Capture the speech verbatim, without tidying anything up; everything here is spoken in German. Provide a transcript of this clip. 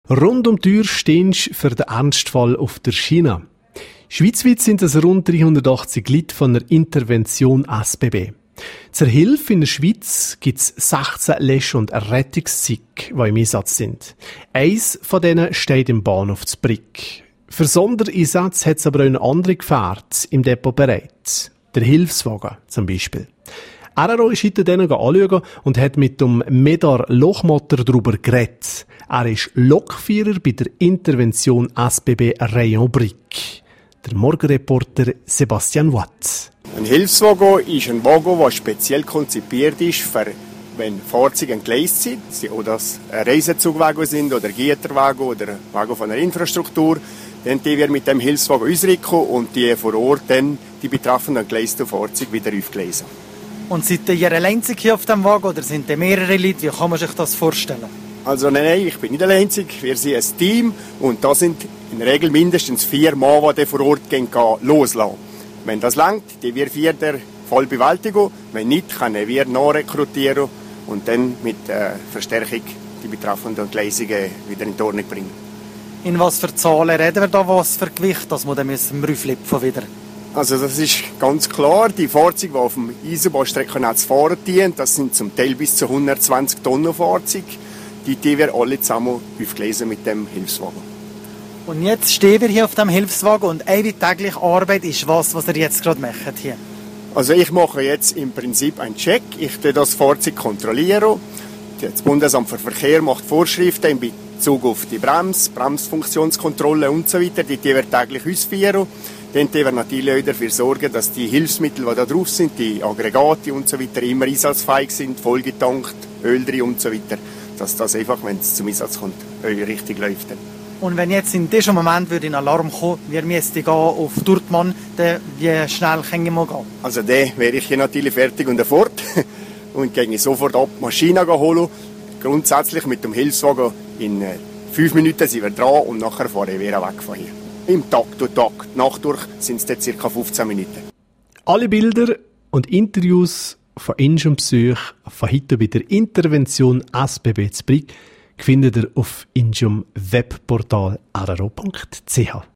Rund um die Tür stehst du für den Ernstfall auf der Schiene. Schweizweit sind es rund dreihundertachtzig Leute von der Intervention S B B. Zur Hilfe in der Schweiz gibt es sechzehn Lösch- und Rettungszüge, die im Einsatz sind. Eins von denen steht im Bahnhof Zbrick. Für Sondereinsatz hat es aber auch eine andere Gefährt im Depot bereit. Der Hilfswagen zum Beispiel. R R O ist heute denen anschauen und hat mit dem Medar Lochmotter darüber geredet. Er ist Lokführer bei der Intervention S B B Rayon Brick. Der Morgenreporter Sebastian Watt. Ein Hilfswagen ist ein Wagen, der speziell konzipiert ist, für, wenn Fahrzeuge entgleist sind, oder es Reisezugwagen sind oder Gieterwagen oder Wagen von der Infrastruktur, dann die wir mit dem Hilfswagen ausrücken und die vor Ort dann die betroffenen entgleisten Fahrzeuge wieder aufgleisen. Und seid ihr alleinzig hier auf dem Wagen oder sind da mehrere Leute? Wie kann man sich das vorstellen? Also nein, nein, ich bin nicht alleinzig. Wir sind ein Team und da sind in der Regel mindestens vier Mann, die vor Ort gehen, loslassen. Wenn das langt, die wir vier der voll bewältigen. Wenn nicht, können wir nachrekrutieren und dann mit äh, Verstärkung die betroffenen Gleisungen wieder in die Ordnung bringen. In was für Zahlen reden wir da? Was für Gewicht, dass wir dann im Rüfflippen wieder? Also das ist ganz klar, die Fahrzeuge, die auf dem Eisenbahnstreckennetz fahren, das sind zum Teil bis zu hundertzwanzig Tonnen Fahrzeuge. Die, die wir alle zusammen aufgleisen mit dem Hilfswagen. Und jetzt stehen wir hier auf dem Hilfswagen und eine tägliche Arbeit ist was, was ihr jetzt gerade macht hier? Also ich mache jetzt im Prinzip einen Check. Ich kontrolliere das Fahrzeug. Kontrollieren. Das Bundesamt für Verkehr macht Vorschriften in Bezug auf die Brems, Bremsfunktionskontrolle und so weiter. Die, die wir täglich ausführen. Dann die wir natürlich auch dafür sorgen, dass die Hilfsmittel, die da drauf sind, die Aggregate und so weiter, immer einsatzfähig sind, vollgetankt, Öl drin und so weiter. Dass das einfach, wenn es zum Einsatz kommt, richtig läuft. Und wenn jetzt in diesem Moment würde ein Alarm kommen, wir müssten gehen auf Dortmund, dann wie schnell können wir mal gehen? Also dann wäre ich hier natürlich fertig und fort und gehe sofort ab die Maschine holen. Grundsätzlich mit dem Hilfswagen in äh, fünf Minuten sind wir dran und nachher fahren wir wieder weg von hier. Im Takt und Takt, Nacht durch sind es dann ca. fünfzehn Minuten. Alle Bilder und Interviews von Injum Psych von heute bei der Intervention S B B Zbrick findet ihr auf Injum Webportal r r o punkt c h.